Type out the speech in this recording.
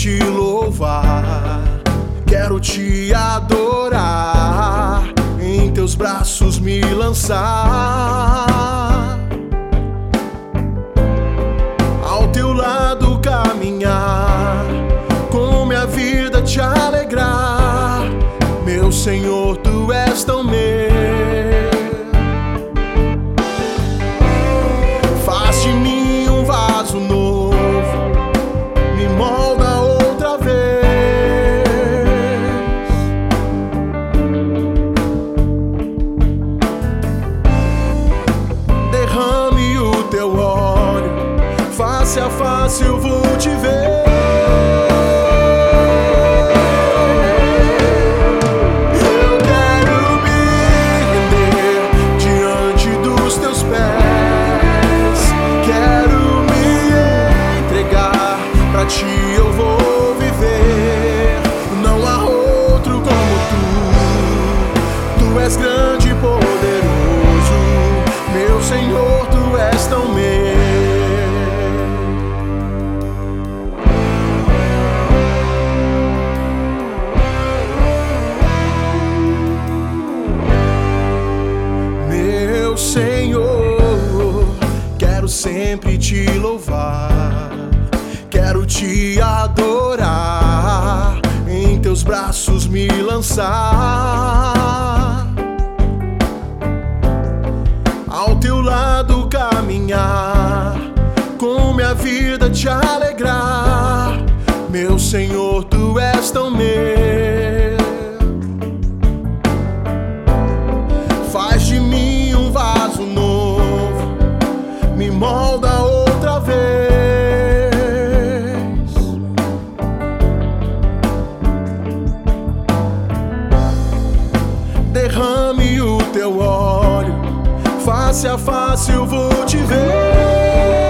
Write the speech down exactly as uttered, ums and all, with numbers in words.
te louvar, quero te adorar, em teus braços me lançar, ao teu lado caminhar, com minha vida te alegrar, meu Senhor, tu és tão meu. Faz de mim um vaso novo, me molda outra vez. Derrame o teu óleo, face a face eu vou te ver. Ti eu vou viver, não há outro como tu. Tu és grande e poderoso, meu Senhor, tu és tão meu. Meu Senhor, quero sempre te louvar, quero te adorar, em teus braços me lançar, ao teu lado caminhar, com minha vida te alegrar, meu Senhor, tu és tão meu. Faz de mim um vaso novo, me molda outra vez. Derrame o teu óleo, face a face eu vou te ver.